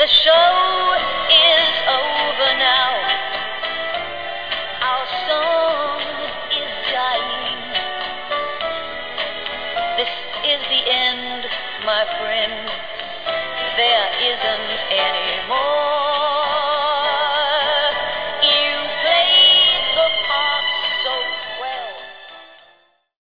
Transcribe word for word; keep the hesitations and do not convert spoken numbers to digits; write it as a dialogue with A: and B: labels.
A: The show is over now. Our song is dying. This is the end, my friend. There isn't any